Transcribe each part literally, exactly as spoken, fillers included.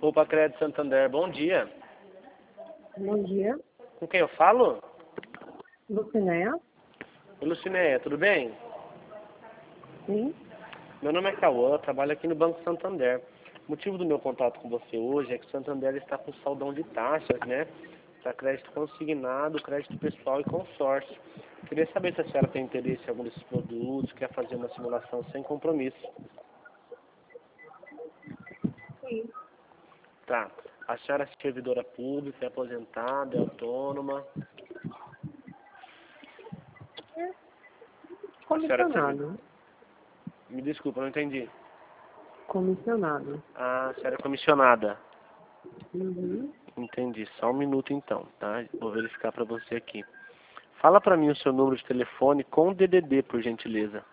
Opa, Crédito Santander, bom dia. Bom dia. Com quem eu falo? Lucinéia? Oi, Lucinéia, tudo bem? Sim. Meu nome é Cauã, trabalho aqui no Banco Santander. O motivo do meu contato com você hoje é que o Santander está com saldão de taxas, né? Para crédito consignado, crédito pessoal e consórcio. Queria saber se a senhora tem interesse em algum desses produtos, quer fazer uma simulação sem compromisso. Sim. Tá. A senhora é servidora pública, é aposentada, é autônoma? A senhora é servi- Comissionado. Me desculpa, não entendi. Comissionado. Ah, a senhora é comissionada. Uhum. Entendi. Só um minuto então, tá? Vou verificar para você aqui. Fala para mim o seu número de telefone com D D D, por gentileza.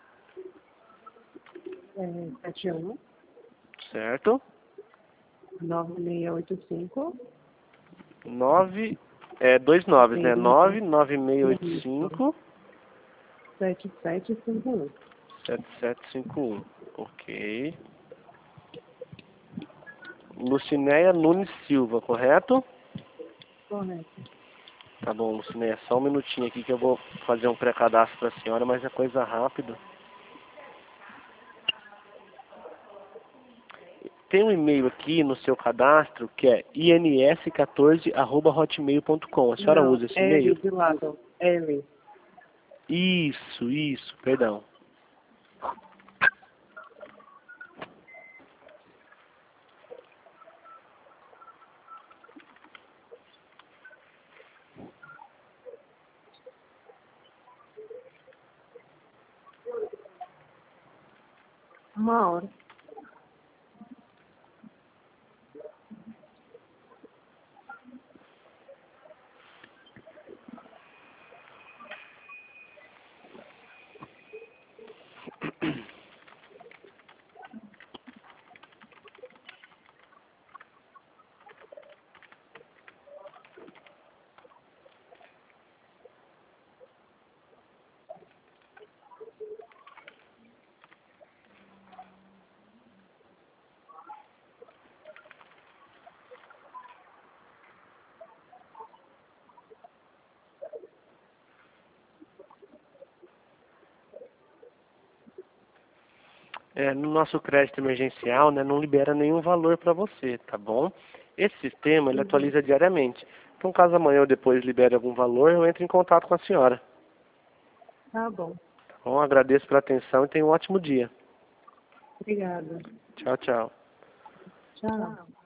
É sete um Certo? nove seis oito cinco Nove, é, dois noves, né? seis Nove nove seis oito cinco sete sete cinco um. sete sete cinco um. Ok. Lucinéia Nunes Silva, correto? Correto. Tá bom, Lucinéia, só um minutinho aqui que eu vou fazer um pré-cadastro para a senhora, mas é coisa rápida. Tem um e-mail aqui no seu cadastro que é i n s quatorze arroba hotmail ponto com. A senhora Não, usa esse L e-mail? de lado. L. Isso, isso, perdão. Uma hora. É, no nosso crédito emergencial, né, não libera nenhum valor para você, tá bom? Esse sistema, ele Uhum. atualiza diariamente. Então, caso amanhã ou depois libere algum valor, eu entro em contato com a senhora. Tá bom. Tá bom? Agradeço pela atenção e tenha um ótimo dia. Obrigada. Tchau, tchau. Tchau.